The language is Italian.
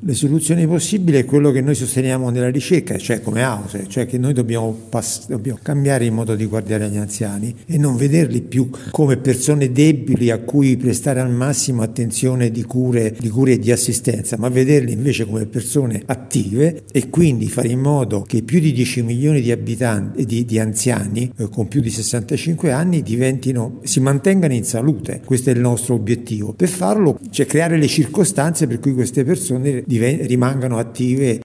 Le soluzioni possibili è quello che noi sosteniamo nella ricerca, cioè come House, cioè che noi dobbiamo cambiare il modo di guardare agli anziani e non vederli più come persone deboli a cui prestare al massimo attenzione di cure e di assistenza, ma vederli invece come persone attive, e quindi fare in modo che più di 10 milioni di abitanti, di anziani con più di 65 anni si mantengano in salute. Questo è il nostro obiettivo. Per farlo, cioè creare le circostanze per cui queste persone rimangano attive